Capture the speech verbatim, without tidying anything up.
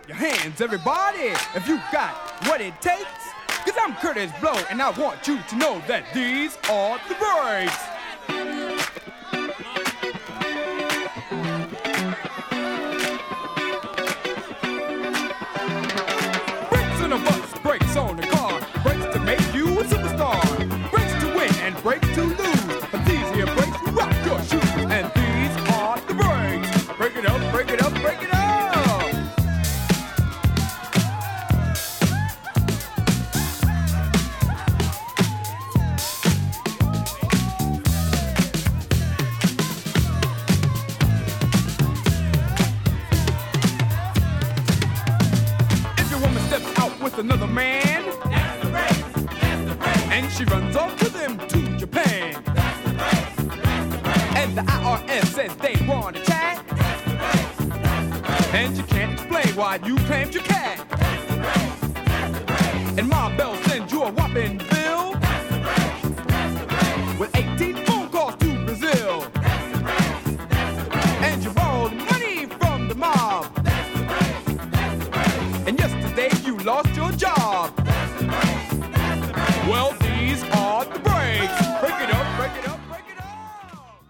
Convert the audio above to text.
your hands, everybody, if you got what it takes. Cause I'm Curtis Blow, and I want you to know that these are the breaks. Brakes on a bus, brakes on the car, brakes to make you a superstar, brakes to win and brakes to lose. But these here brakes will rock your shoes, and these are the breaks. Break it up, break it up, break it up. Another man, that's the race, that's the race. And she runs off to them to Japan, that's the race, that's the race. And the I R S says they want to chat, that's the race, that's the race. And you can't explain why you claimed your cat, that's the race, that's the race. And Ma Bell sends you a whopping